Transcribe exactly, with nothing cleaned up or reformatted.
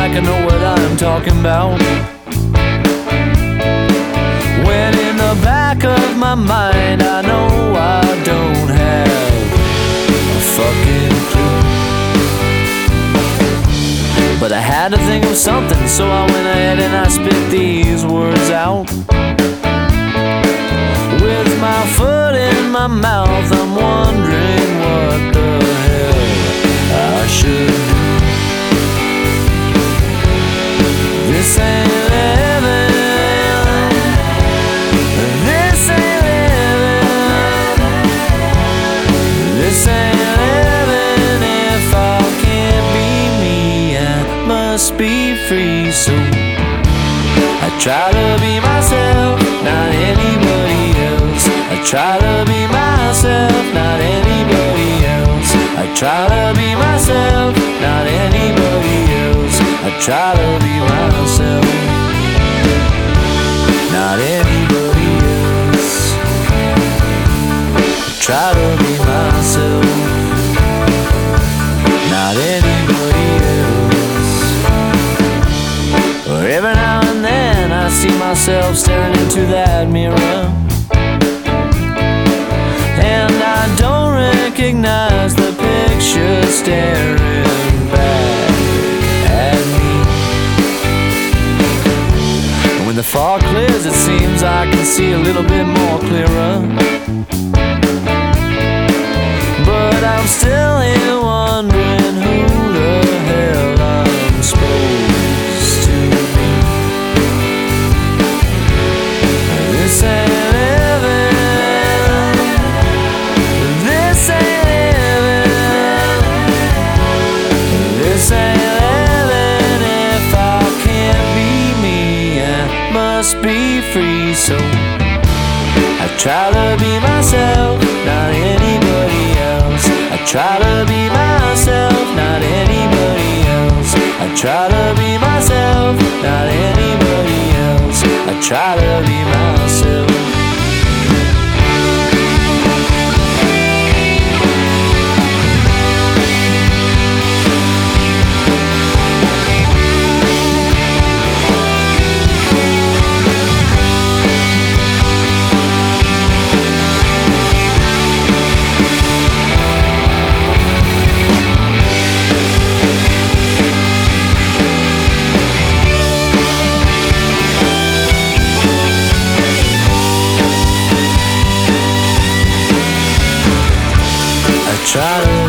like I know what I'm talking about. When in the back of my mind I know I don't have a fucking clue. But I had to think of something, so I went ahead and I spit these words out. With my foot in my mouth, I'm wondering what the hell I should do. This ain't living. This ain't living. This ain't living. If I can't be me, I must be free. So I try to be myself, not anybody else. I try to be myself, not anybody else. I try to be myself, not anybody else. I try to be myself, not anybody else. I try to be myself, not anybody else. Every now and then I see myself staring into that mirror, and I don't recognize the picture staring back at me. And when the fog clears, it seems I can see a little bit more clearer. But I'm still here wondering who the hell I'm supposed to be. This ain't be free. So I try to be myself, not anybody else. I try to be myself, not anybody else. I try to be myself, not anybody else. I try to be myself. Try to